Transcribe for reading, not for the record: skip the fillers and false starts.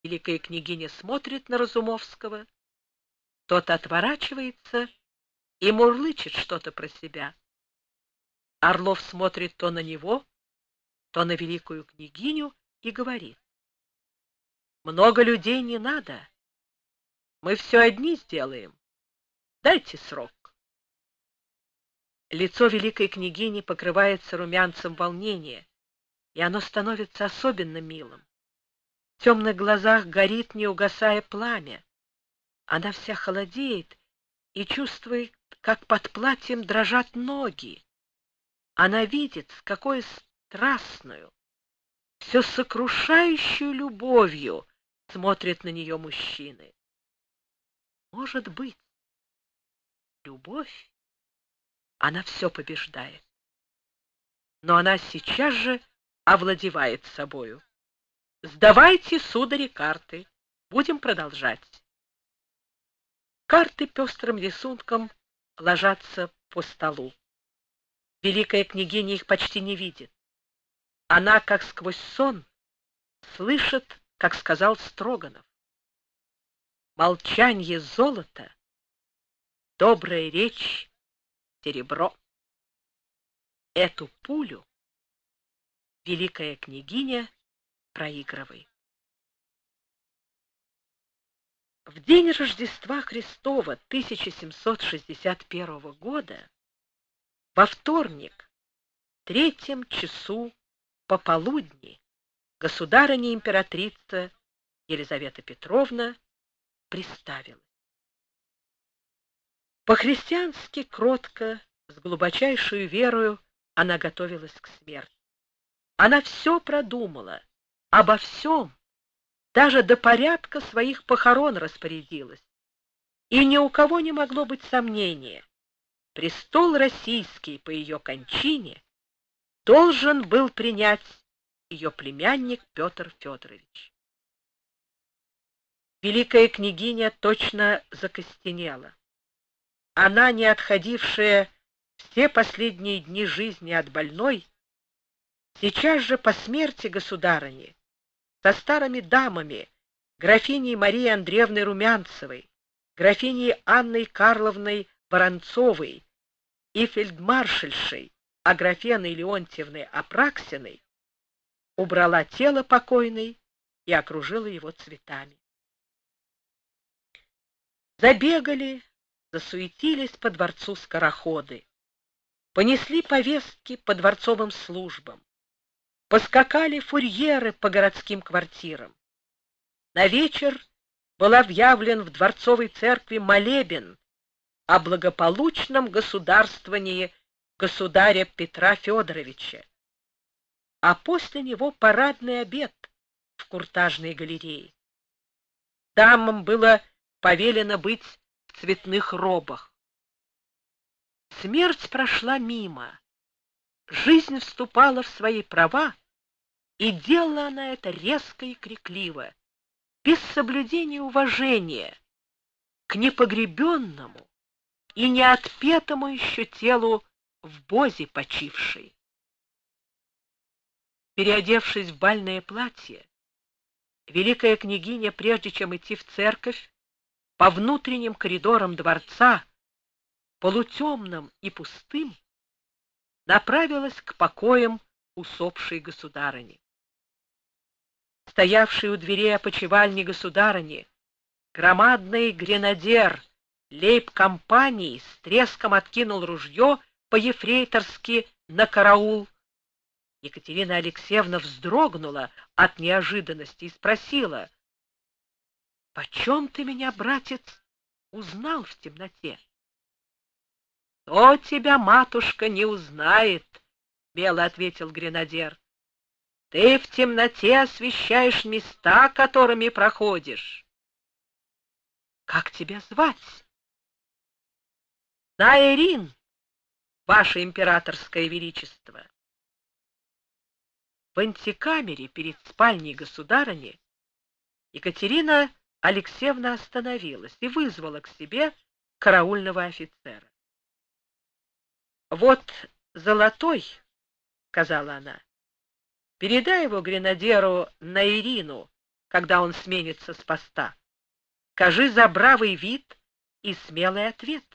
Великая княгиня смотрит на Разумовского, тот отворачивается и мурлычет что-то про себя. Орлов смотрит то на него, то на великую княгиню и говорит: много людей не надо, мы все одни сделаем, дайте срок. Лицо великой княгини покрывается румянцем волнения, и оно становится особенно милым. В темных глазах горит, не угасая, пламя. Она вся холодеет и чувствует, как под платьем дрожат ноги. Она видит, с какой страстную, все сокрушающую любовью смотрят на нее мужчины. Может быть, любовь, она все побеждает. Но она сейчас же овладевает собою. Сдавайте, судари, карты. Будем продолжать. Карты пестрым рисунком ложатся по столу. Великая княгиня их почти не видит. Она, как сквозь сон, слышит, как сказал Строганов: молчанье золото, добрая речь серебро. Эту пулю великая княгиня проигрывает. В день Рождества Христова 1761 года, во вторник, в 3 часу пополудни, государыня-императрица Елизавета Петровна приставилась. По-христиански кротко, с глубочайшей верою она готовилась к смерти. Она все продумала, обо всем, даже до порядка своих похорон распорядилась. И ни у кого не могло быть сомнения: престол российский по ее кончине должен был принять ее племянник Петр Федорович. Великая княгиня точно закостенела. Она, не отходившая все последние дни жизни от больной, сейчас же по смерти государыни со старыми дамами, графиней Марией Андреевной Румянцевой, графиней Анной Карловной Воронцовой и фельдмаршальшей Аграфеной Леонтьевной Апраксиной, убрала тело покойной и окружила его цветами. Забегали, засуетились по дворцу скороходы, понесли повестки по дворцовым службам, поскакали фурьеры по городским квартирам. На вечер был объявлен в дворцовой церкви молебен о благополучном государствовании государя Петра Федоровича, а после него парадный обед в Куртажной галерее. Дамам было повелено быть в цветных робах. Смерть прошла мимо, жизнь вступала в свои права, и делала она это резко и крикливо, без соблюдения уважения к непогребенному и неотпетому еще телу в бозе почившей. Переодевшись в бальное платье, великая княгиня, прежде чем идти в церковь, по внутренним коридорам дворца, полутемным и пустым, направилась к покоям усопшей государыни. Стоявший у дверей опочивальни государыни громадный гренадер лейб-компании с треском откинул ружье по-ефрейторски на караул. Екатерина Алексеевна вздрогнула от неожиданности и спросила: — почем ты меня, братец, узнал в темноте? — кто тебя, матушка, не узнает, — бело ответил гренадер. — ты в темноте освещаешь места, которыми проходишь. — как тебя звать? — Наэрин, ваше императорское величество. В антикамере перед спальней государыни Екатерина Алексеевна остановилась и вызвала к себе караульного офицера. — вот золотой, — сказала она, — передай его гренадеру Наэрину когда он сменится с поста. Скажи за бравый вид и смелый ответ.